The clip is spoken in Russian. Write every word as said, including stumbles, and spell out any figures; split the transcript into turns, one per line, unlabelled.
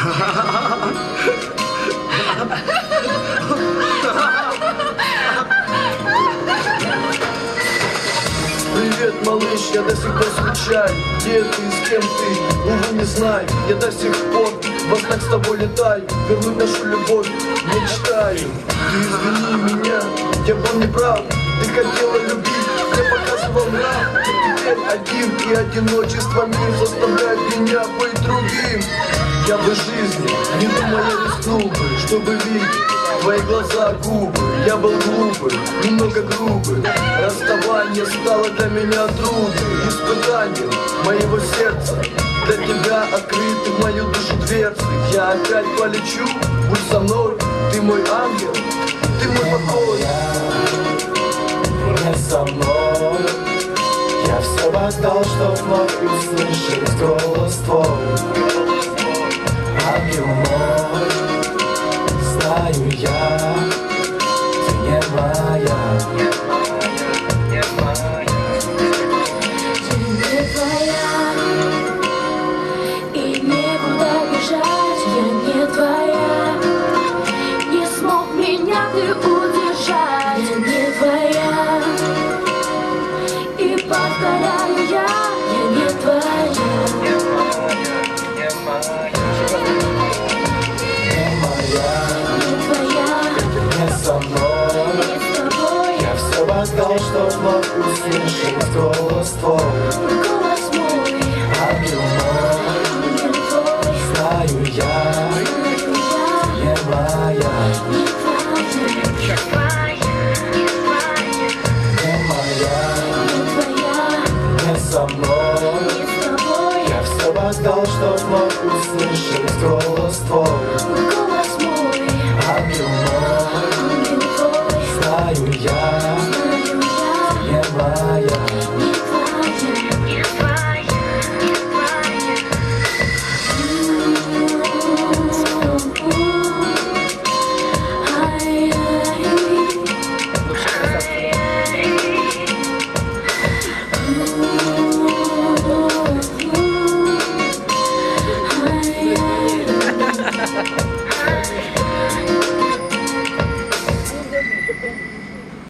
Привет, малыш, я до сих пор скучаю. Где ты и с кем ты? Увы, не знаю. Я до сих пор во снах с тобой летаю. Вернуть нашу любовь мечтаю. Ты извини меня, я был неправ. Ты хотела любить, я показывал нрав. Теперь один и одиночество мир заставляет меня быть другим. Я бы жизни, не думая, рискнул бы, чтобы видеть твои глаза, губы. Я был глупый, немного грубый. Расставание стало для меня трудным испытанием моего сердца. Для тебя открыты в мою душу дверцы. Я опять полечу, будь со мной. Ты мой ангел, ты мой покой.
Не со мной. Я все отдал, чтоб вновь услышать голос твой. Ангел мой, знаю я, ты не моя.
Ты не твоя, и некуда бежать, я не твоя. Не смог меня ты удержать, я не твоя. И повторяю я, я не твоя.
Отдал, чтоб вновь услышать голос твой.
Голос мой,
ангел мой,
ангел твой.
Знаю я, не моя,
Не твоя,
не моя,
не твоя,
не со мной.
не с тобой.
Я все отдал, чтоб вновь услышать